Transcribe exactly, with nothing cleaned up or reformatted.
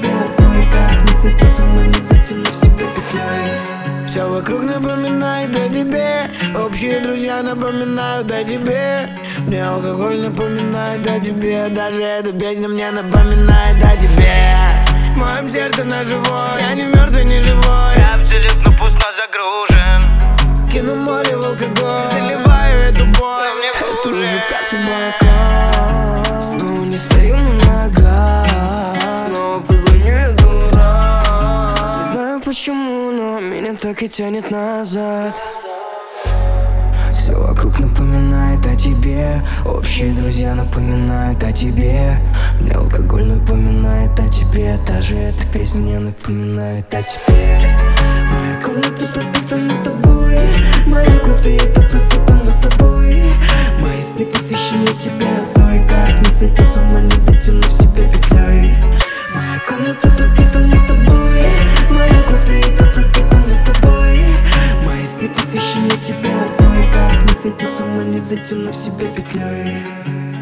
тебе одной. Как не сойти с ума, не затянув себя петлей. Все вокруг напоминает о тебе, общие друзья напоминают о тебе, мне алкоголь напоминает о тебе, даже эта песня мне напоминает о тебе. В моем сердце ножевой, я не мертвый, не живой, Я абсолютно пуст, но загружен. кину море в алкоголь, заливаю эту боль, Но мне это хуже. уже пятый бокал. Снова не стою на ногах, снова позвоню, я дурак. Не знаю почему, но меня так и тянет назад. Все вокруг напоминает о тебе, общие друзья напоминают о тебе, мне алкоголь напоминает о тебе, даже эта песня мне напоминает о тебе. Моя комната пропитана тобой, моя кофта пропитана тобой, мои сны посвящены тебе одной. Как не сойти с ума, не затянув себя петлей. Моя комната пропитана тобой, моя кофта пропитана тобой, мои сны посвящены тебе одной. Как не сойти с ума, не затянув себя петлей.